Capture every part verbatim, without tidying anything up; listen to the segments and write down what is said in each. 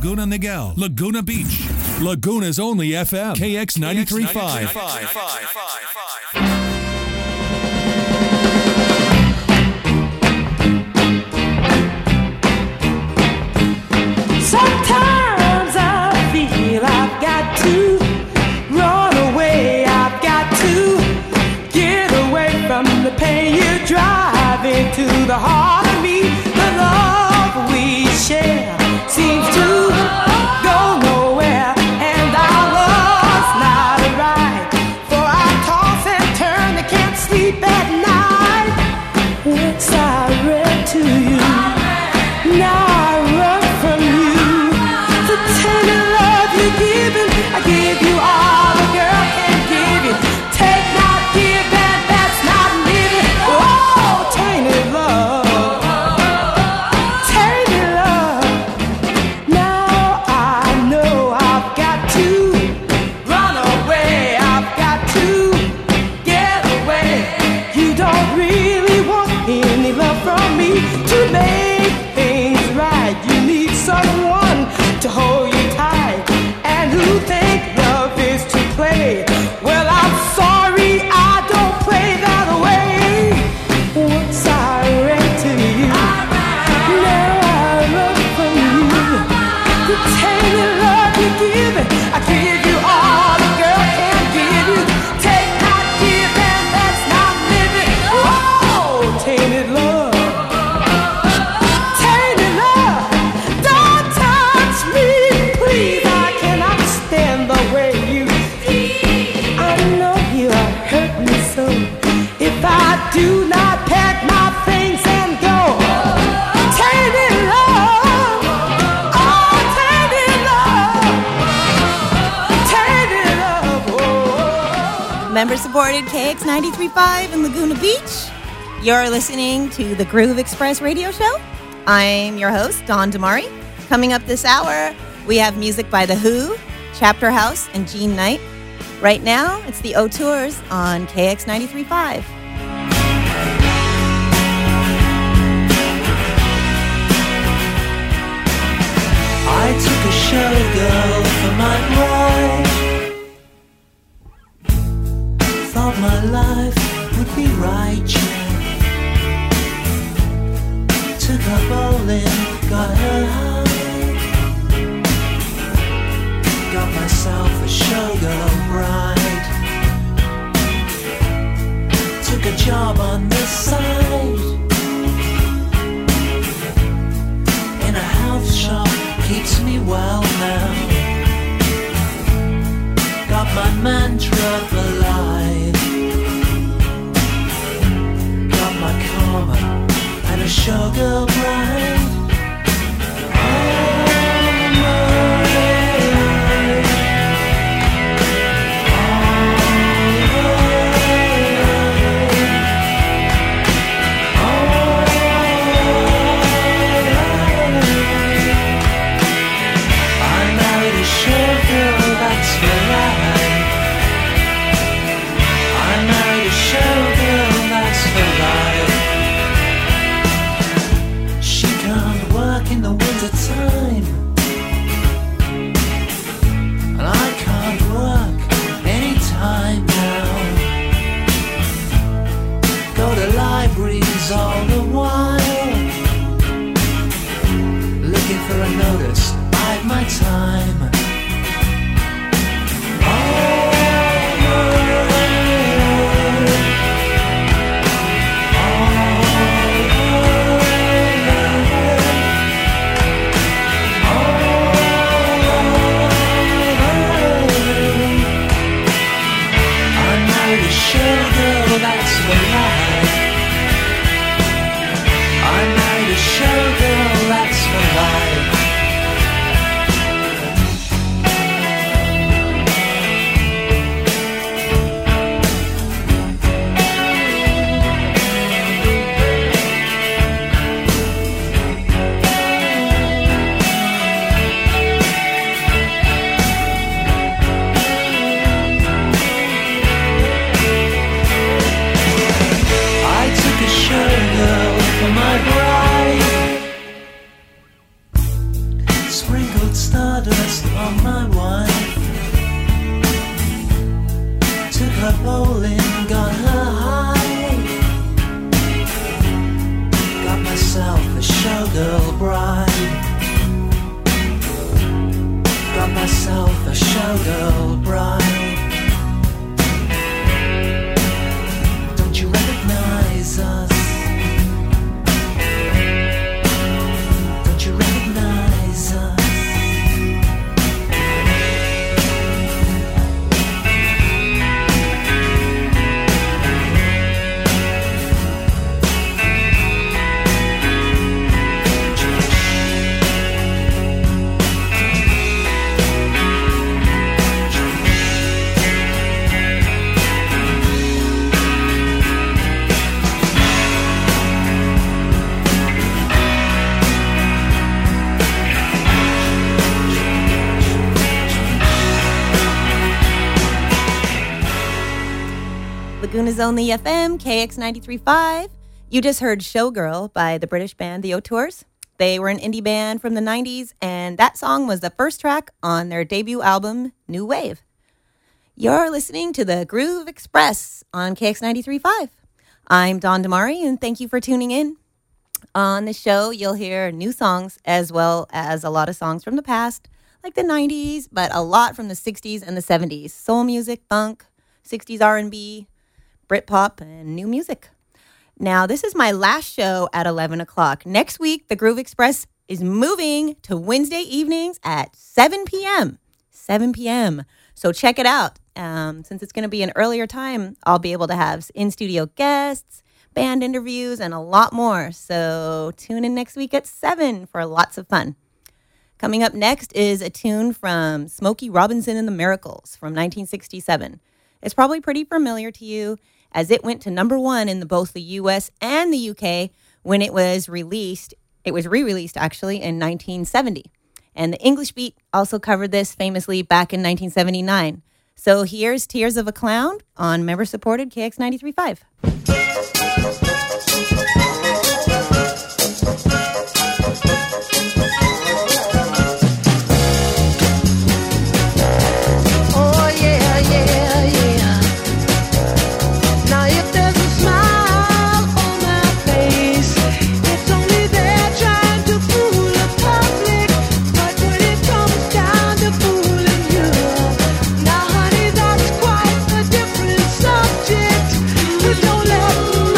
Laguna Niguel, Laguna Beach, Laguna's only F M, K X ninety-three point five. Sometimes I feel I've got to run away. I've got to get away from the pain you drive into the heart of me. The love we share seems to go nowhere, and our love's not right. For I toss and turn, I can't sleep at night. Once I read to you, now I run from you. The tender love you're giving, I give you all a girl can give you. Take, not give, and that's not living. Oh, tainted love, tainted love. Now I know I've got to run away. I've got to get away. You don't really want any love from me to make things right. You need someone to hold you tight, and who think love is to play. Well, I'm sorry, I don't play that way. Once I read to you, now I run from you. The tender love you give, I give you all a girl can give you. Take, not give, and that's not living. Oh, tainted love, tainted love. Don't touch me, please. I cannot stand the way you. I know you have hurt me so. If I do not pack my things and go, tainted love, oh, tainted love, tainted love. Oh. Member supported K X ninety-three point five in Laguna Beach. You're listening to the Groove Express radio show. I'm your host, Dawn Damari. Coming up this hour, we have music by The Who, Chapter House, and Jean Knight. Right now, it's the O-Tours on K X ninety-three point five. I took a showgirl for my bride. Thought my life would be righteous. Took her bowling, got her high. Got myself a showgirl bride. Took a job on the side in a health shop, keeps me well now. Got my mantra for life. Got my karma and a showgirl bride. a showgirl bride. Got myself a showgirl bride. Don't you recognize us? Don't you recognize us? Laguna's Only F M, K X ninety-three point five. You just heard Showgirl by the British band The Autours. They were an indie band from the nineties, and that song was the first track on their debut album, New Wave. You're listening to the Groove Express on K X ninety-three point five. I'm Dawn Damari, and thank you for tuning in. On the show, you'll hear new songs as well as a lot of songs from the past, like the nineties, but a lot from the sixties and the seventies. Soul music, funk, sixties R and B, Britpop, and new music. Now, this is my last show at eleven o'clock. Next week, the Groove Express is moving to Wednesday evenings at seven p.m. seven p.m. So check it out. Um, since it's going to be an earlier time, I'll be able to have in-studio guests, band interviews, and a lot more. So tune in next week at seven for lots of fun. Coming up next is a tune from Smokey Robinson and the Miracles from nineteen sixty-seven. It's probably pretty familiar to you, as it went to number one in the, both the U S and the U K when it was released. It was re-released, actually, in nineteen seventy. And the English Beat also covered this famously back in nineteen seventy-nine. So here's Tears of a Clown on member-supported K X ninety-three point five. Don't let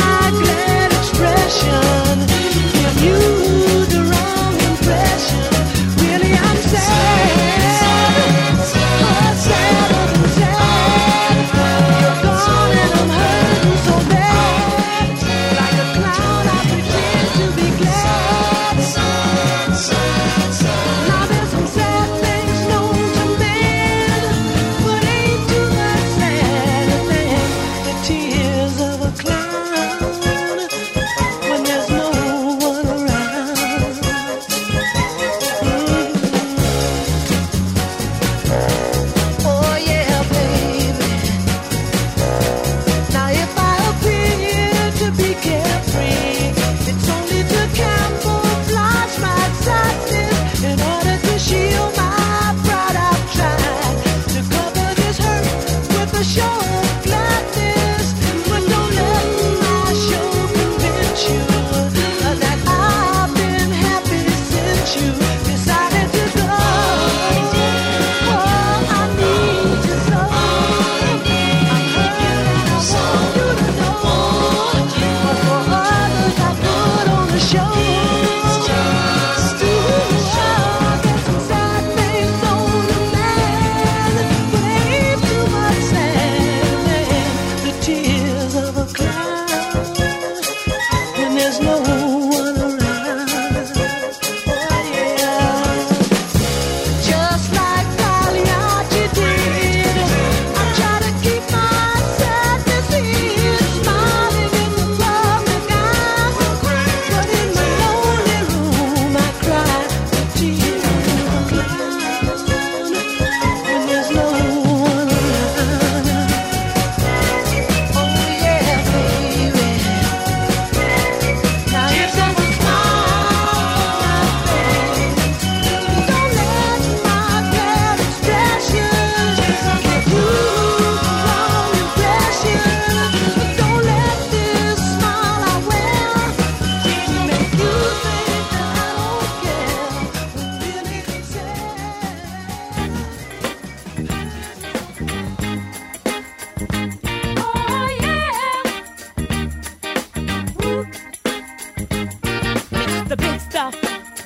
Mister Big Stuff.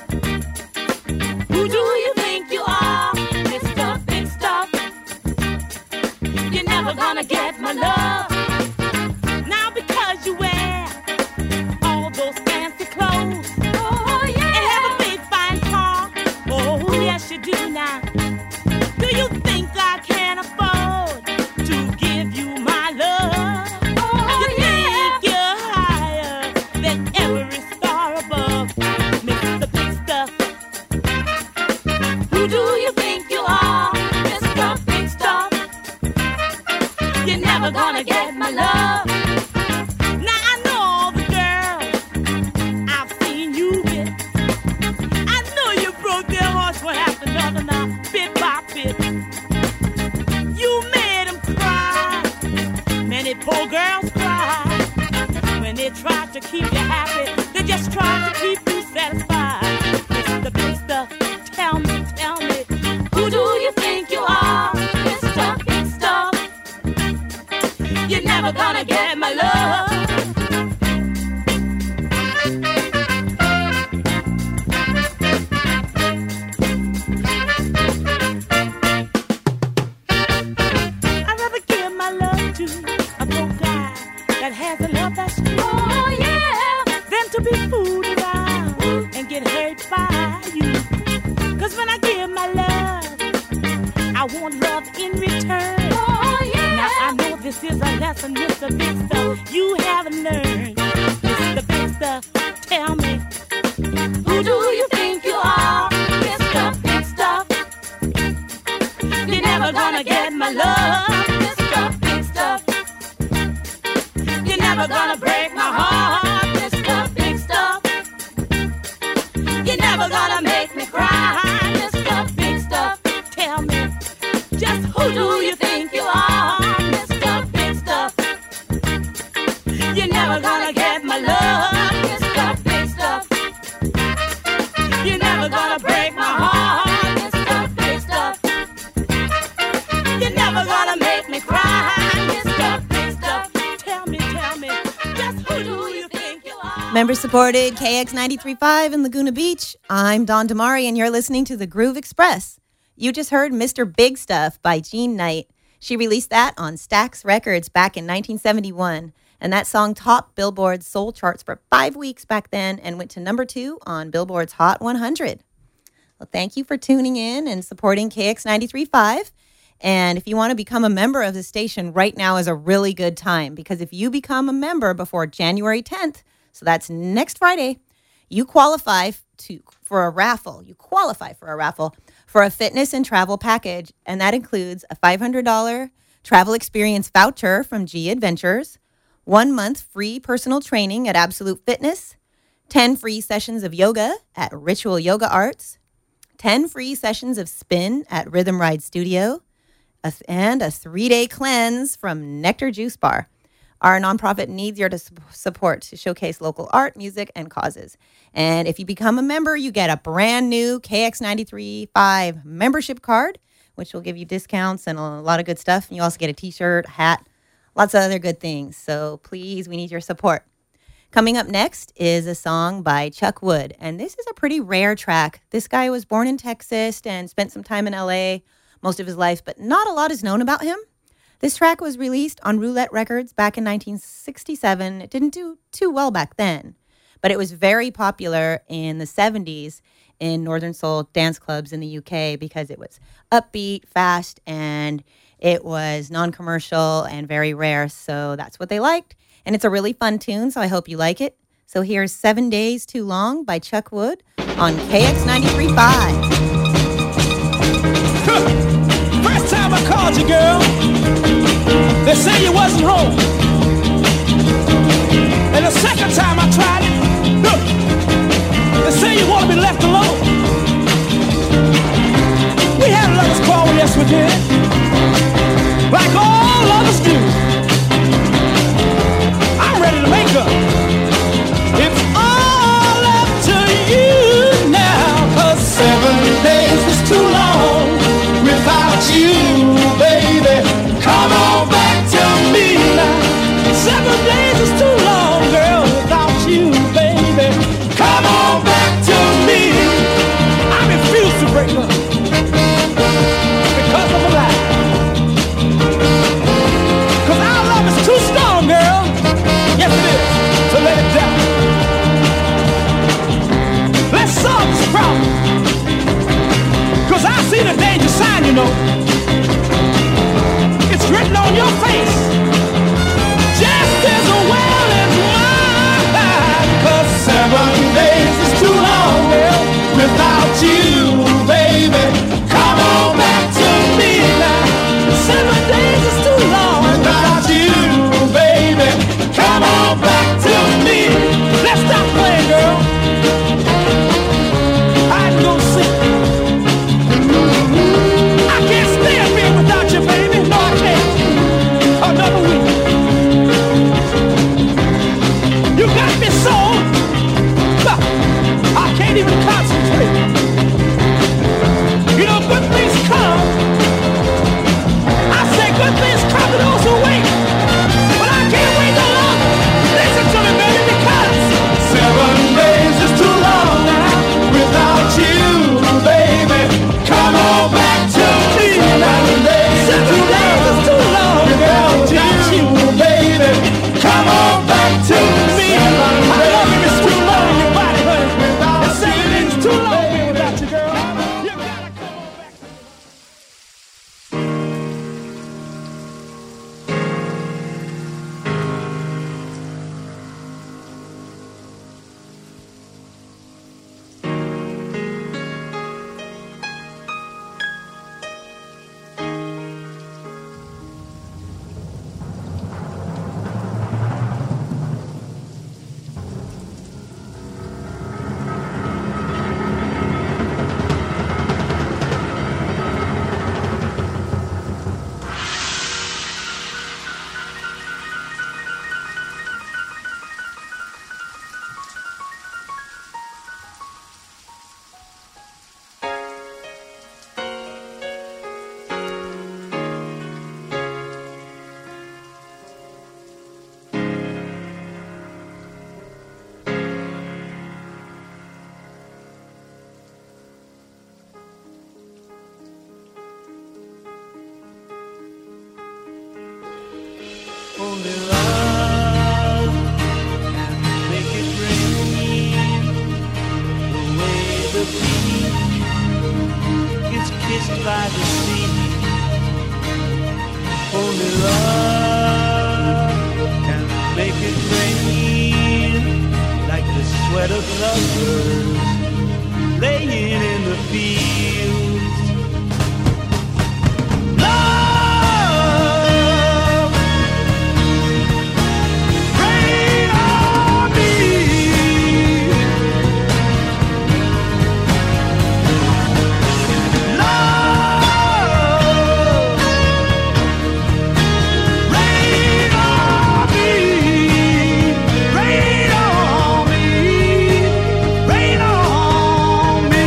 Who do you think you are, Mister Big Stuff? You're never gonna get my love. Now because you wear all those fancy clothes, oh yeah, and have a big fine car, oh yes you do now. Do you think I can afford to give you my love? Oh you yeah, think you're higher than every star above, Mister Big Stuff. Who do you think you are, Mister Big Stuff? You're never gonna get my love. Now I know all the girls I've seen you with. I know you broke their hearts one after another now, bit by bit. You made them cry. Many poor girls cry. When they try to keep you happy, they just try to keep you satisfied. Mister Big Stuff, tell me, tell me, who do you think you are, Mister Big Stuff? You're never gonna get my love. I'd rather give my love to a broke guy that has a love that's true, oh yeah, than to be fooled around and get hurt by you. Cause when I give my love, I want love in return. Oh yeah. Now I know this is a lesson, Mister Big Stuff, you haven't learned. Mister Big Stuff, tell me, who do you think you are, Mister Big Stuff? You're never gonna get my love, Mister Big Stuff. You're never gonna break my heart, Mister Big Stuff. You're never gonna make me cry, Mister Big Stuff. Tell me, just who do you think you are, Mister Big Stuff? You're never gonna get my love, Mister Big Stuff. You're never gonna break my heart, Mister Big Stuff. You're never gonna make me cry, Mister Big Stuff. Tell me, tell me, just who do you think you are? Member supported K X ninety-three point five in Laguna Beach. I'm Dawn Damari, and you're listening to the Groove Express. You just heard Mister Big Stuff by Jean Knight. She released that on Stax Records back in nineteen seventy-one. And that song topped Billboard's soul charts for five weeks back then and went to number two on Billboard's Hot one hundred. Well, thank you for tuning in and supporting K X ninety-three point five. And if you want to become a member of the station, right now is a really good time. Because if you become a member before January tenth, so that's next Friday, you qualify to for a raffle. You qualify for a raffle for a fitness and travel package. And that includes a five hundred dollars travel experience voucher from G Adventures, one month free personal training at Absolute Fitness, ten free sessions of yoga at Ritual Yoga Arts, ten free sessions of spin at Rhythm Ride Studio, a, and a three-day cleanse from Nectar Juice Bar. Our nonprofit needs your support to showcase local art, music, and causes. And if you become a member, you get a brand new K X ninety-three point five membership card, which will give you discounts and a lot of good stuff. And you also get a t-shirt, hat, lots of other good things. So please, we need your support. Coming up next is a song by Chuck Wood. And this is a pretty rare track. This guy was born in Texas and spent some time in L A most of his life, but not a lot is known about him. This track was released on Roulette Records back in nineteen sixty-seven. It didn't do too well back then, but it was very popular in the seventies in Northern Soul dance clubs in the U K because it was upbeat, fast, and it was non-commercial and very rare. So that's what they liked. And it's a really fun tune, so I hope you like it. So here's Seven Days Too Long by Chuck Wood on K X ninety-three point five. First time I called you, girl, they say you wasn't home. And the second time I tried it, look, they say you want to be left alone. We had a lover's quarrel, yes we did, like all others do. I'm ready to make up. It's all up to you now, 'cause seven days is too long without you, baby. Come on back to me now. Seven days is too long, girl, without you, baby. Come on back. Only love can make it rain. The way the beach gets kissed by the sea. Only love can make it rain. Like the sweat of lovers laying in the fields. Love, rain on me. Love, rain on me. Rain on me. Rain on me.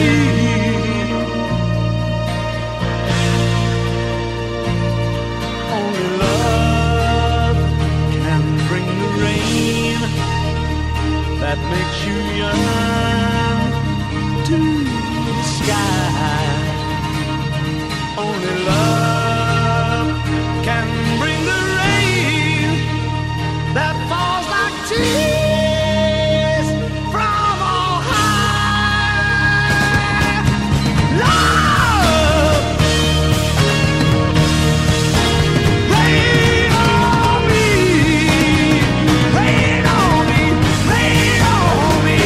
Only love can bring the rain that makes you yearn to the sky. Only love can bring the rain that falls like tears from on high. Love, rain on me, rain on me, rain on me.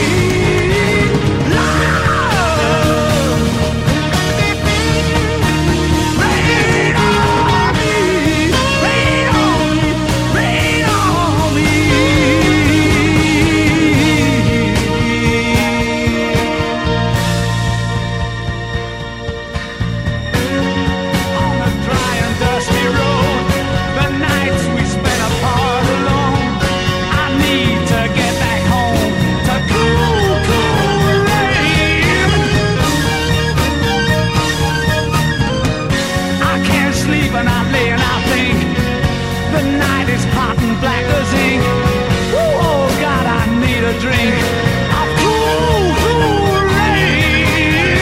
Love, rain on me, rain on me, rain on me. On the dry and dusty road, the nights we spent apart alone. I need to get back home to cool, cool rain. I can't sleep and I lay and I think the night is hot and black as ink. Ooh, oh God, I need a drink of cool, cool rain.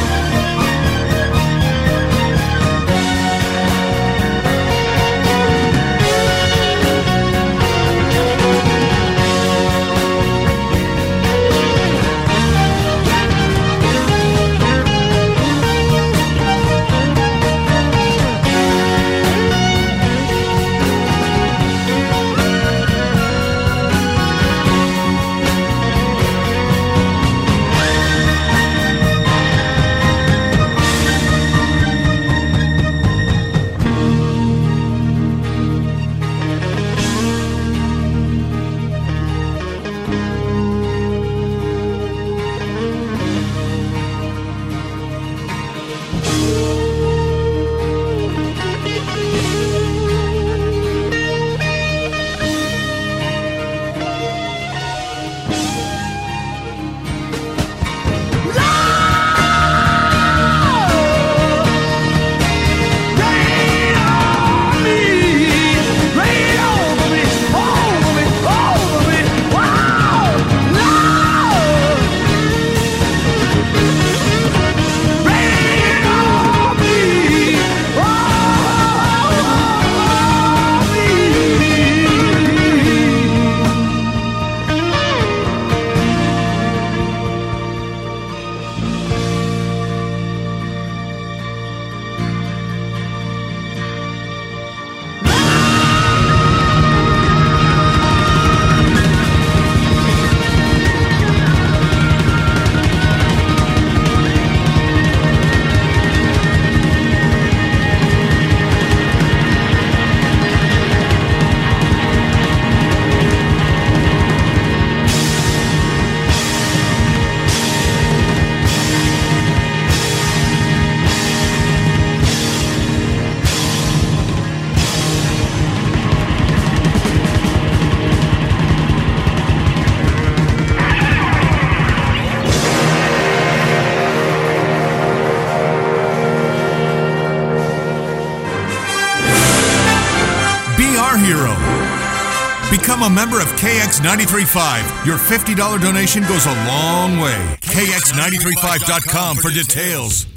Become a member of K X ninety-three point five. Your fifty dollars donation goes a long way. K X nine three five dot com for details.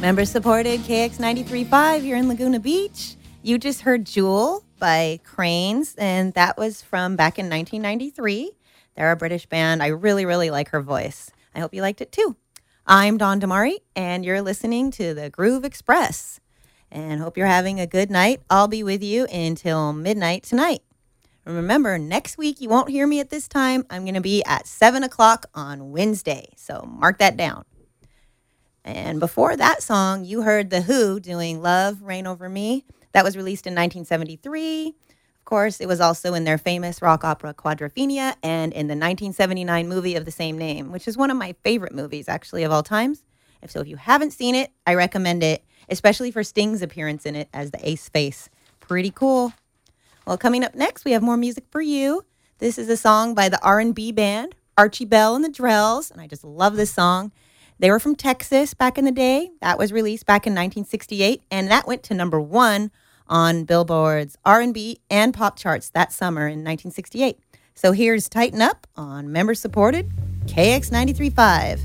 Member supported K X ninety-three point five here in Laguna Beach. You just heard Jewel by Cranes, and that was from back in nineteen ninety-three. They're a British band. I really, really like her voice. I hope you liked it too. I'm Dawn Damari, and you're listening to the Groove Express. And hope you're having a good night. I'll be with you until midnight tonight. And remember, next week you won't hear me at this time. I'm going to be at seven o'clock on Wednesday, so mark that down. And before that song, you heard The Who doing Love, Reign Over Me. That was released in nineteen seventy-three. Of course, it was also in their famous rock opera Quadrophenia and in the nineteen seventy-nine movie of the same name, which is one of my favorite movies, actually, of all times. If so, if you haven't seen it, I recommend it, especially for Sting's appearance in it as the Ace Face. Pretty cool. Well, coming up next, we have more music for you. This is a song by the R and B band, Archie Bell and the Drells, and I just love this song. They were from Texas back in the day. That was released back in nineteen sixty-eight, and that went to number one on Billboard's R and B and pop charts that summer in nineteen sixty-eight. So here's Tighten Up on member-supported K X ninety-three point five.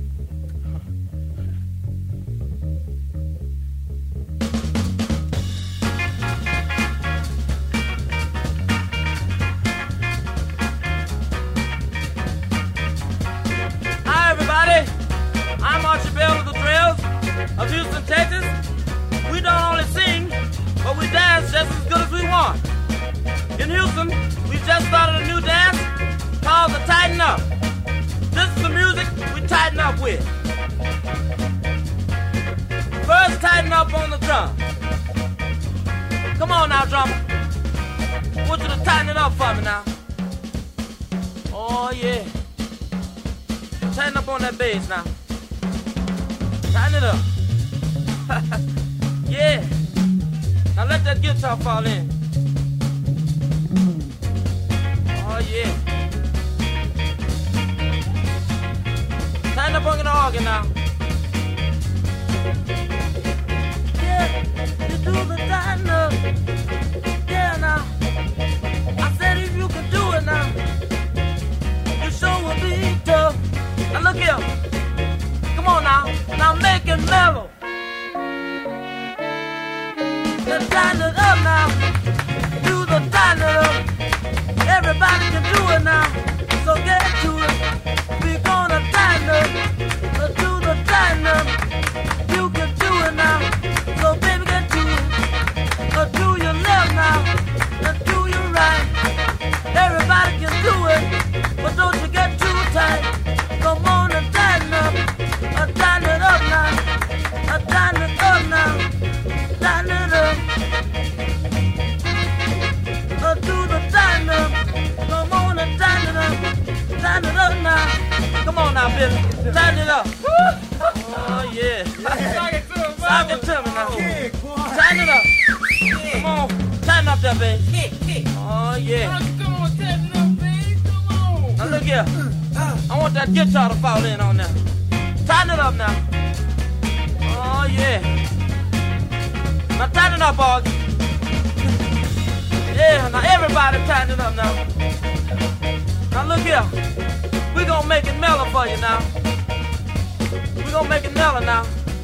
Hi, everybody. I'm Archie Bell of the Drells of Houston, Texas. We don't only sing, but we dance just as good as we want. In Houston, we just started a new dance called the Tighten Up. This is the music we tighten up with. First, tighten up on the drum. Come on now, drummer. I want you to tighten it up for me now. Oh, yeah. Tighten up on that bass now. Tighten it up. Yeah. Now let that guitar fall in. Oh, yeah. Tighten up on the organ now. Yeah, you do the tighten up. Yeah, now. I said if you can do it now, you sure will be tough. Now look here. Come on now. Now make it mellow. Then tighten it up now. Do the tighten it up. Everybody can do it now. So get to it. We're gonna tighten up. Do the tighten up. You can do it now. So baby get to it. Do your left now. Do your right. Everybody can do it. But don't you get too tight. Come on and tighten up. Tighten it up now. Tighten it up now. Tighten it up. Uh, do the tighten up. Come on and tighten it up. Tighten it up now. Come on now, Billy. Tighten it up. Oh, yeah. Sock it to me, Sock it to me now. Tighten it up. Come on. Tighten up that, baby. Oh, yeah. Come on, tighten it up, baby. Come on. Now, look here. I want that guitar to fall in on there. Tighten it up now. Oh, yeah. Now tighten it up, August. Yeah, now everybody tighten it up now. Now look here. We're gonna make it mellow for you now. We're gonna make it mellow now.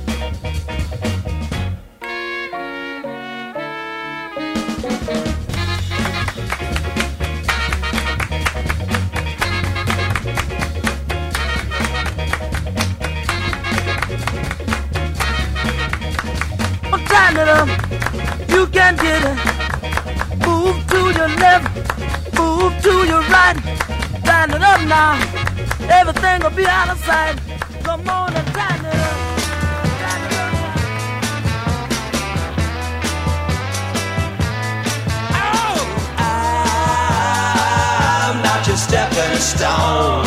Tighten it up, you can get it. Move to your left, move to your right. Tighten it up now, everything will be out of sight. Come on and tighten it up. Tighten it up now. Oh, I'm not your stepping stone.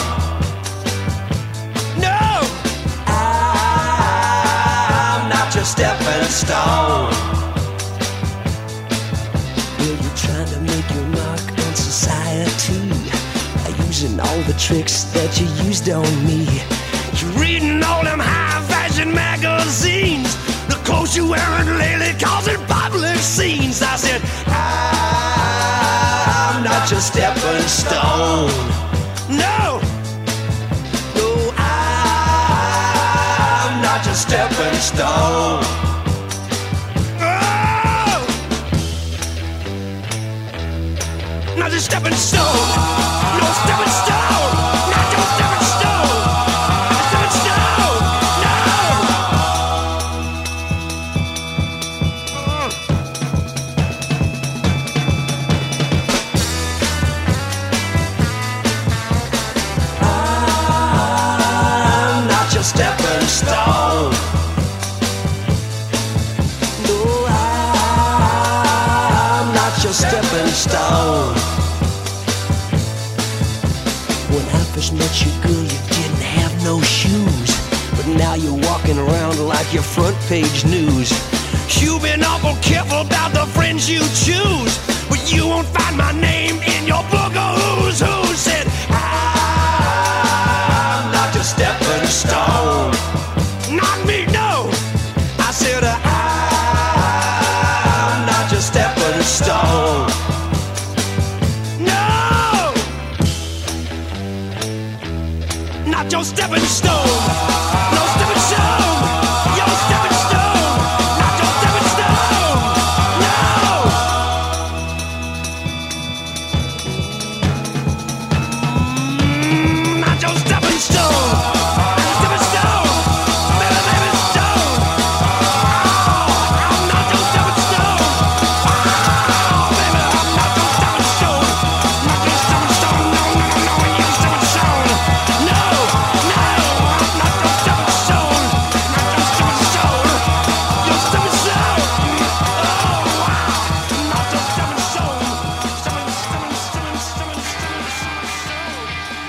Stepping stone. Well, you're trying to make your mark on society by using all the tricks that you used on me. You're reading all them high fashion magazines, the clothes you wearing lately causing public scenes. I said, I'm not your stepping stone. No, no, I'm not your stepping stone. Oh! Not a stepping stone. No stepping stone. Not a stepping stone. A stepping stone. No. I'm not your stepping stone. No, I'm not your stepping stone. When I first met you, girl, you didn't have no shoes, but now you're walking around like your front page news. You've been awful careful about the friends you choose, but you won't find my name in your book of who's who. Said I'm not your stepping stone. Not me, no. I said I'm not your stepping stone. No, not your stepping stone. No stepping stone. Your stepping stone. Not your stepping stone. No. Mm, not your stepping stone. Stepping stone. Baby, baby, stone. Oh, I'm not your stepping stone. Oh, baby, I'm not your stepping stone. Not your stepping stone. No, no, no, no, your stepping stone. No, no, I'm not your stepping stone. Not your stepping stone. Your stepping stone. Oh, wow. Not your stepping stone. Stepping, stepping, stepping, stepping, stepping, stepping stone.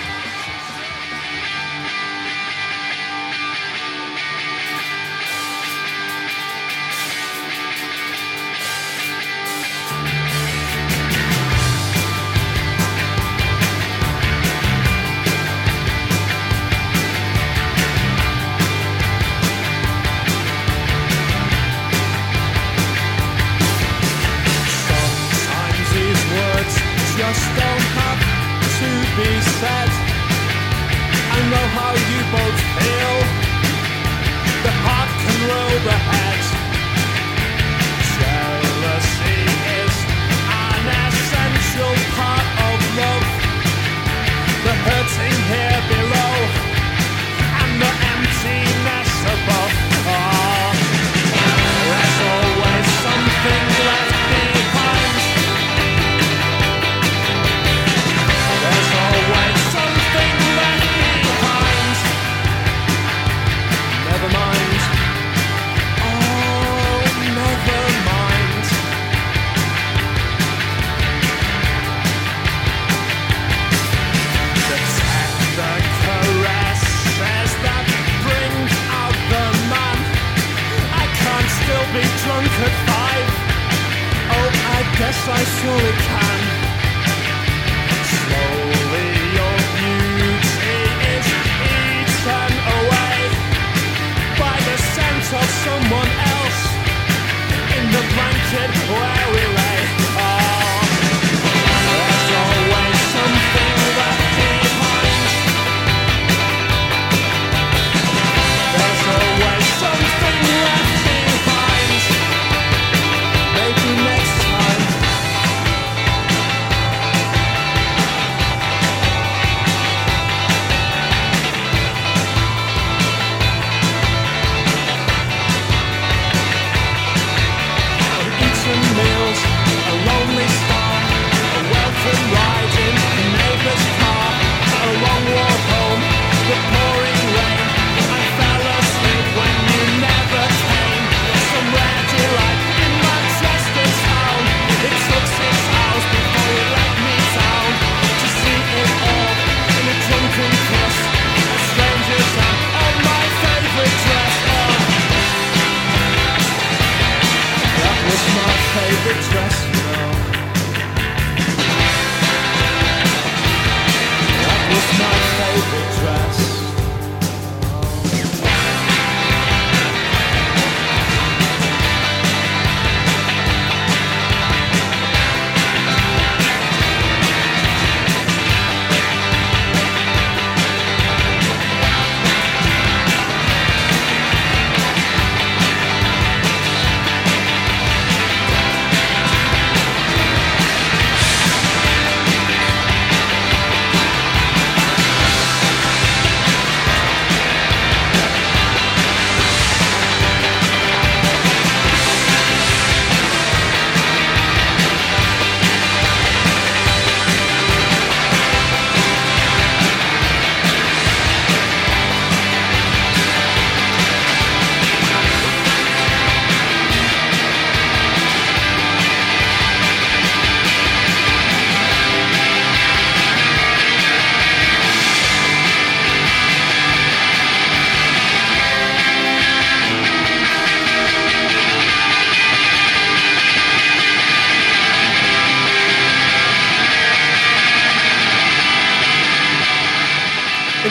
Sometimes these words just don't have to be said. I know how you both feel. The heart can roll the head. Jealousy is an essential part of love. The hurting here below and the emptiness above. Oh, there's always something left behind. There's always something left behind. Never mind. Oh, never mind. The tender caresses that bring out the man. I can't still be drunk at five. Oh, I guess I surely can. Slowly your beauty is eaten away by the scent of someone else in the blanket where we lay. Oh, there's always something left behind. There's always something left behind. Maybe next time.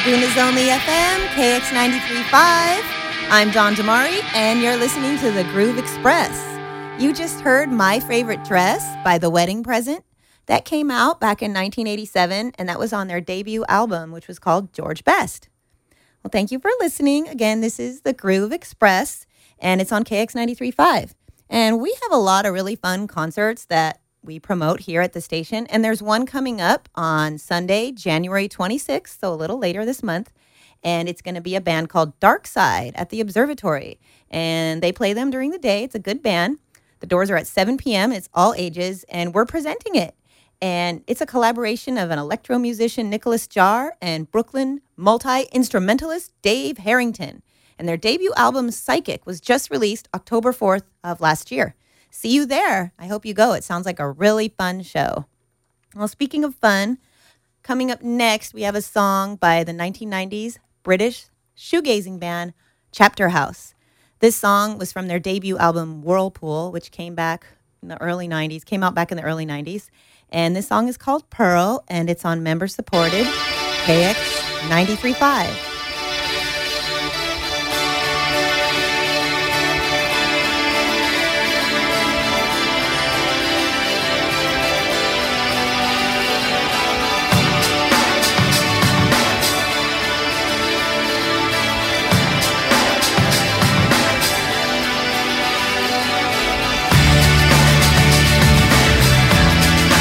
Laguna's Only F M, K X ninety-three point five. I'm Dawn Damari, and you're listening to the Groove Express. You just heard My Favorite Dress by The Wedding Present. That came out back in nineteen eighty-seven, and that was on their debut album, which was called George Best. Well, thank you for listening. Again, this is the Groove Express, and it's on K X ninety-three point five. And we have a lot of really fun concerts that we promote here at the station. And there's one coming up on Sunday, January twenty-sixth, so a little later this month. And it's going to be a band called Dark Side at the Observatory. And they play them during the day. It's a good band. The doors are at seven p.m. It's all ages, and we're presenting it. And it's a collaboration of an electro musician, Nicholas Jarre, and Brooklyn multi-instrumentalist Dave Harrington. And their debut album, Psychic, was just released October fourth of last year. See you there. I hope you go. It sounds like a really fun show. Well, speaking of fun, coming up next, we have a song by the nineteen nineties British shoegazing band Chapter House. This song was from their debut album, Whirlpool, which came back in the early nineties, came out back in the early nineties. And this song is called Pearl, and it's on member-supported K X ninety-three point five.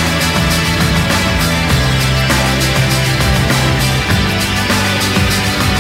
Pearl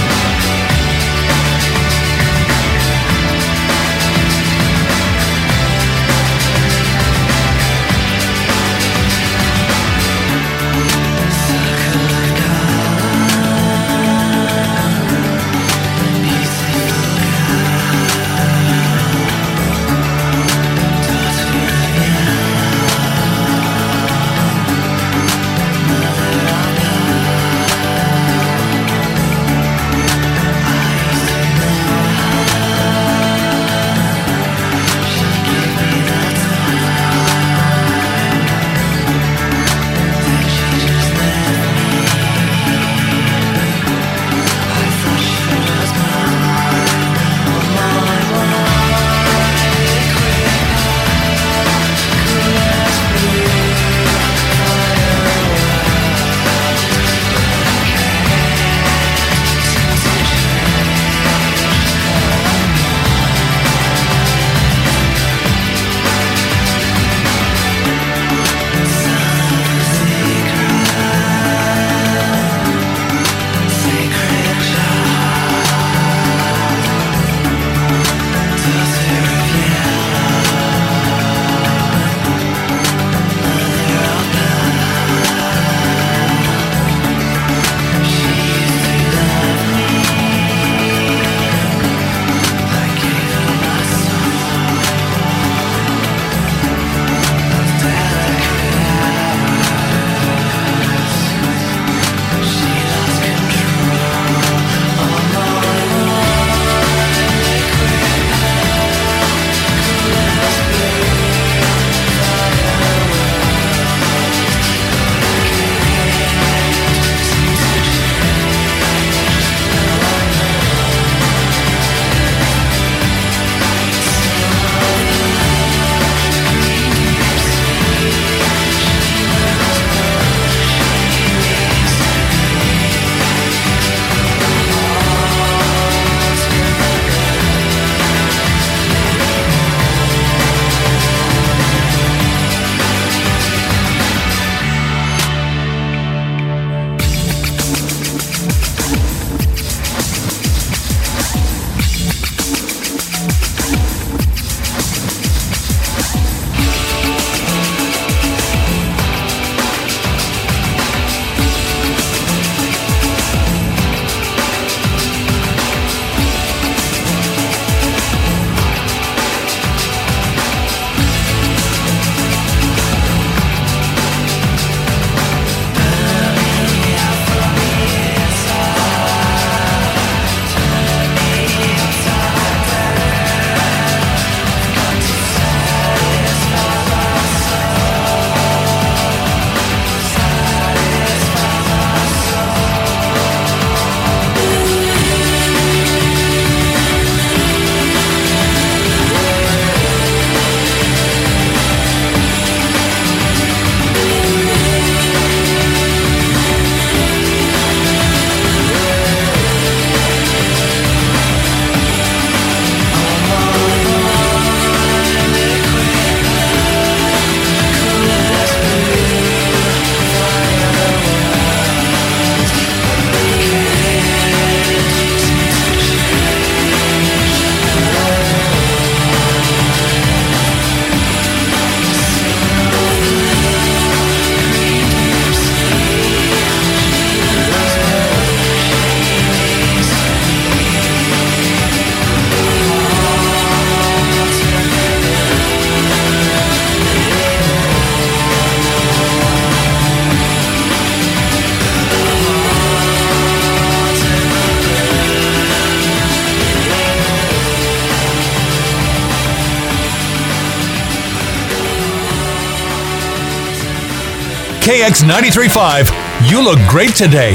K X ninety-three point five, you look great today.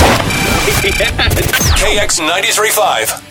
K X ninety-three point five.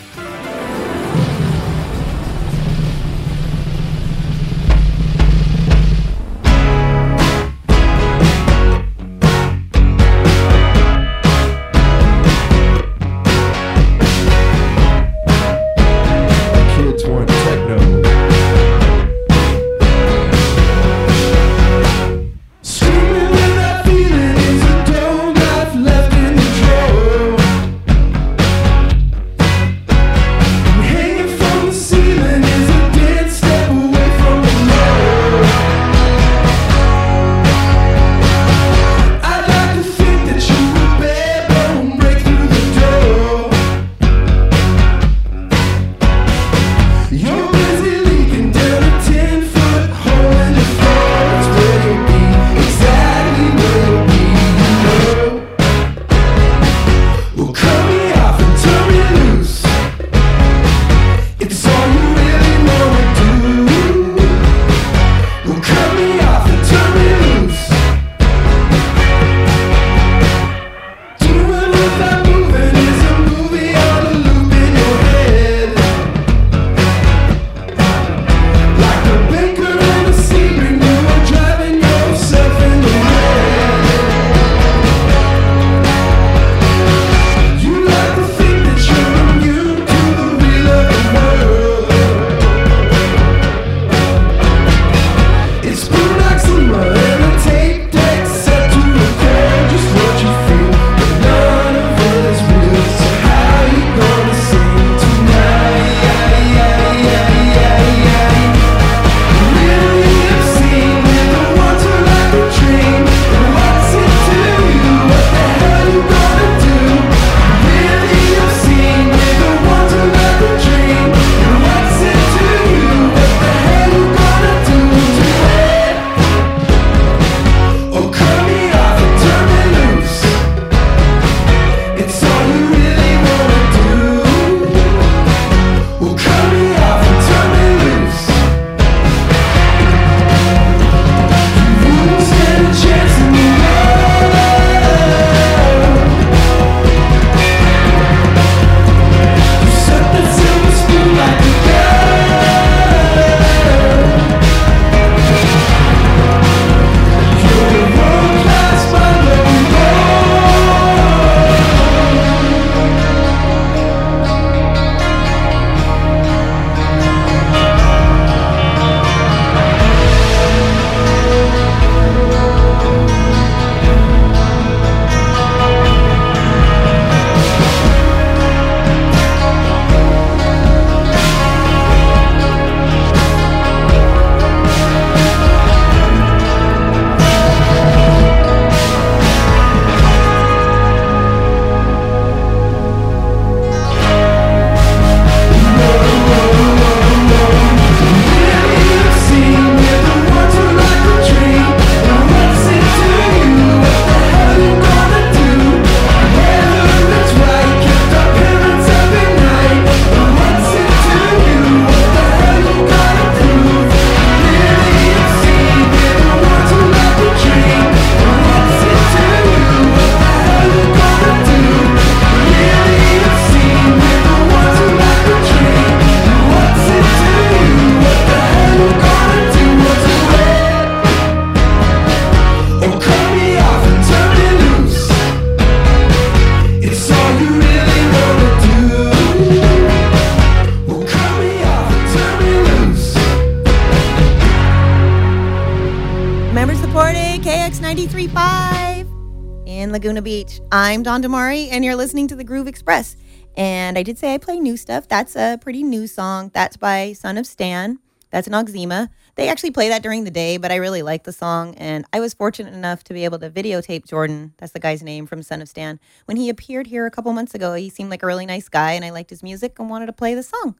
ninety-three point five in Laguna Beach. I'm Dawn Damari, and you're listening to the Groove Express. And I did say I play new stuff. That's a pretty new song. That's by Son of Stan. That's an Noxzema. They actually play that during the day, but I really like the song. And I was fortunate enough to be able to videotape Jordan. That's the guy's name from Son of Stan. When he appeared here a couple months ago, he seemed like a really nice guy, and I liked his music and wanted to play the song.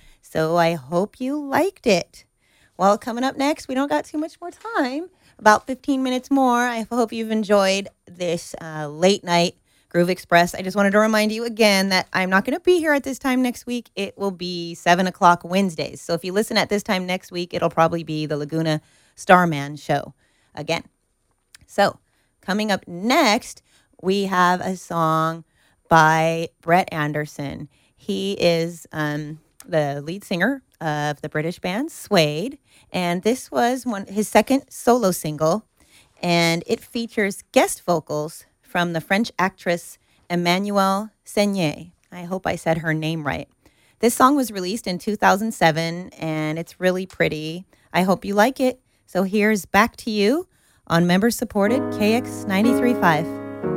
So I hope you liked it. Well, coming up next, we don't got too much more time. About fifteen minutes more. I hope you've enjoyed this uh, late night Groove Express. I just wanted to remind you again that I'm not going to be here at this time next week. It will be seven o'clock Wednesdays. So if you listen at this time next week, it'll probably be the Laguna Starman show again. So Coming up next, we have a song by Brett Anderson. He is um, the lead singer of the British band Suede, and this was one his second solo single, and it features guest vocals from the French actress Emmanuelle Seigner. I hope I said her name right. This song was released in two thousand seven, and it's really pretty. I hope you like it. So here's Back to You on member-supported K X ninety-three point five.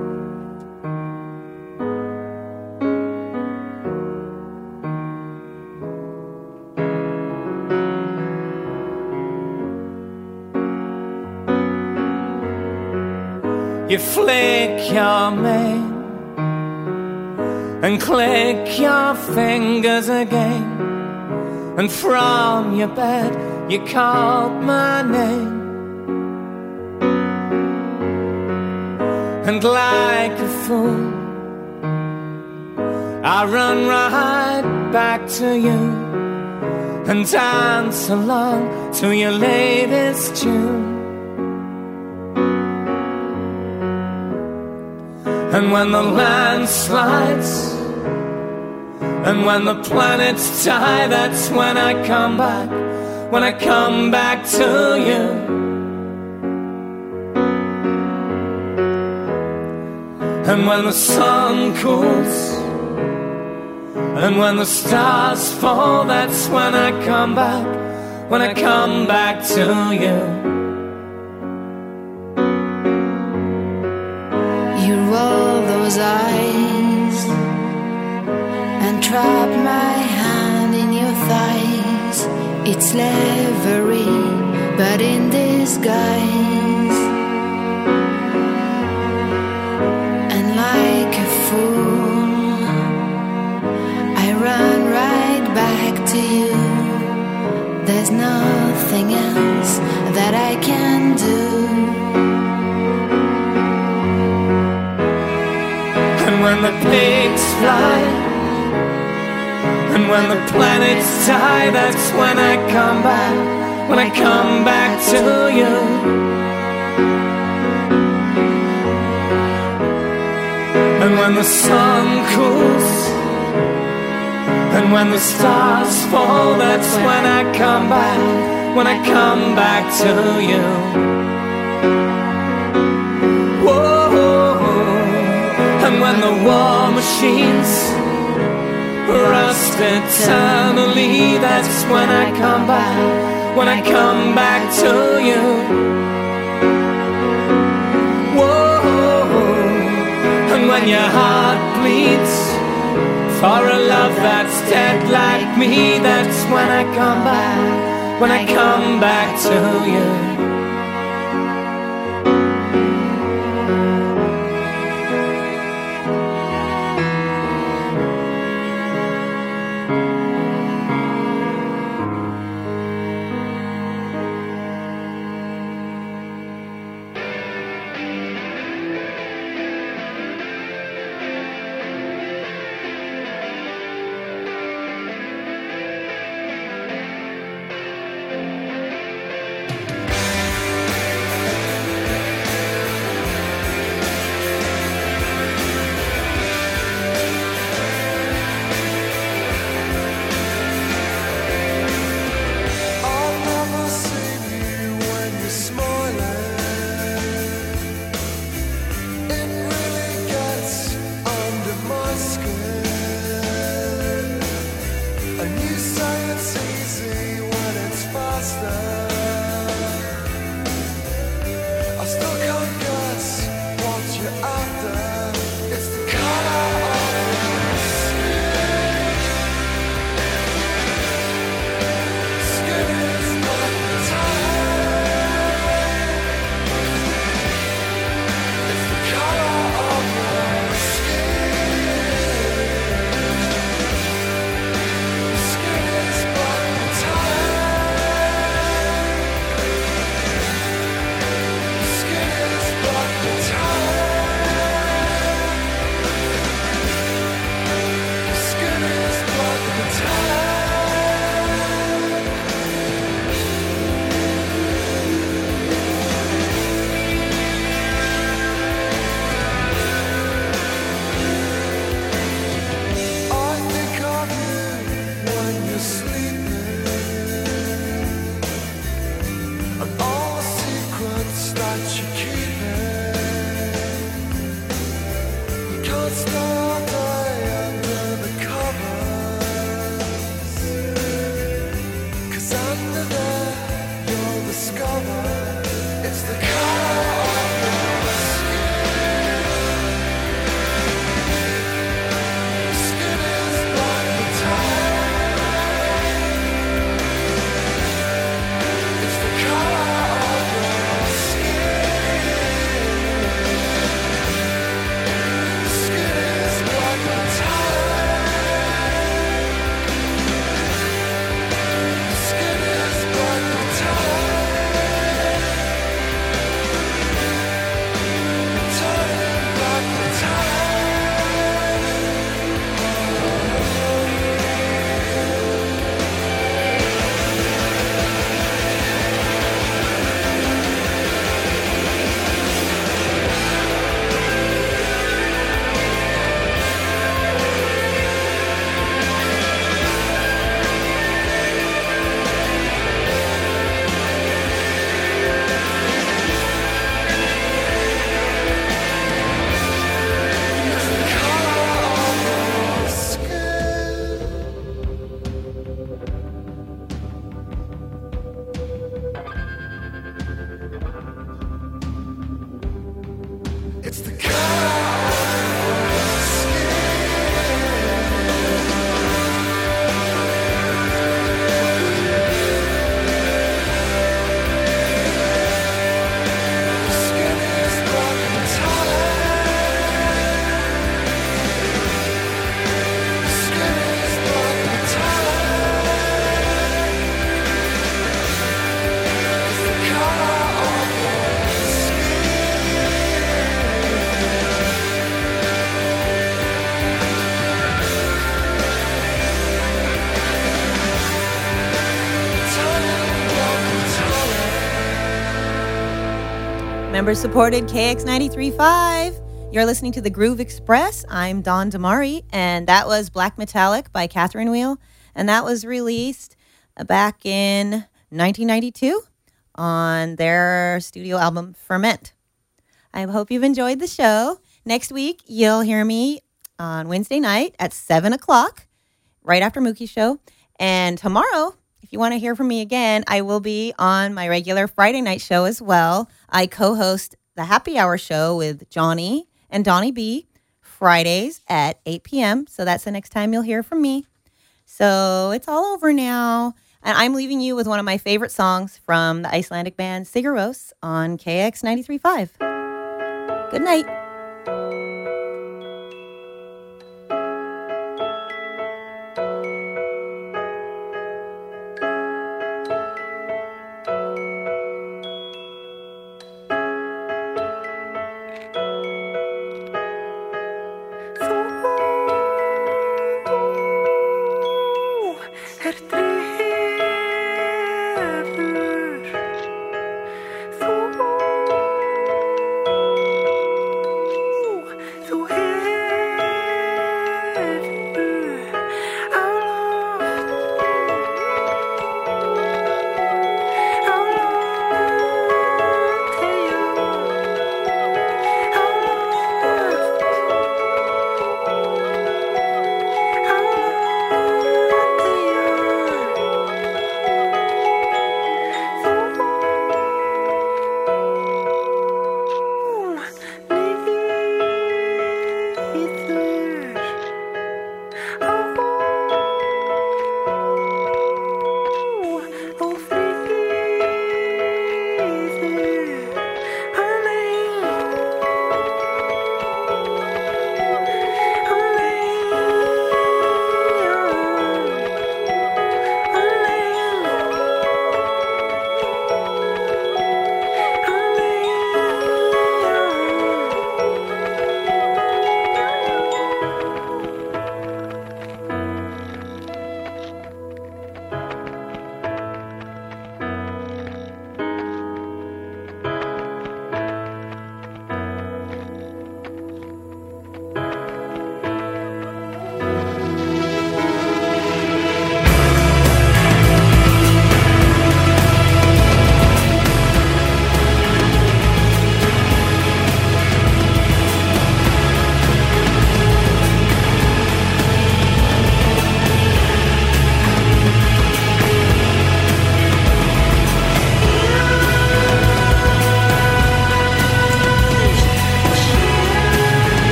You flick your mane and click your fingers again, and from your bed you called my name. And like a fool, I run right back to you and dance along to your latest tune. And when the land slides and when the planets die, that's when I come back, when I come back to you. And when the sun cools and when the stars fall, that's when I come back, when I come back to you. You roll those eyes and trap my hand in your thighs. It's slavery, but in disguise. And like a fool, I run right back to you. There's nothing else that I can do. And when the pigs fly and when the planets die, that's when I come back, when I come back to you. And when the sun cools and when the stars fall, that's when I come back, when I come back to you. And when the war machines rust eternally, that's when I come back, when I come back to you. Whoa. And when your heart bleeds for a love that's dead like me, that's when I come back, when I come back to you. It's the color of skin. The skin is black and tan. The skin is black and tan. It's the color of Member supported K X ninety-three point five. You're listening to the Groove Express. I'm Dawn Damari, and that was Black Metallic by Catherine Wheel, and that was released back in nineteen ninety-two on their studio album Ferment. I hope you've enjoyed the show. Next week, you'll hear me on Wednesday night at seven o'clock, right after Mookie's show. And tomorrow, if you want to hear from me again, I will be on my regular Friday night show as well. I co-host the Happy Hour show with Johnny and Donnie B Fridays at eight p.m. So that's the next time you'll hear from me. So it's all over now. And I'm leaving you with one of my favorite songs from the Icelandic band Sigur Rós on K X ninety-three point five. Good night.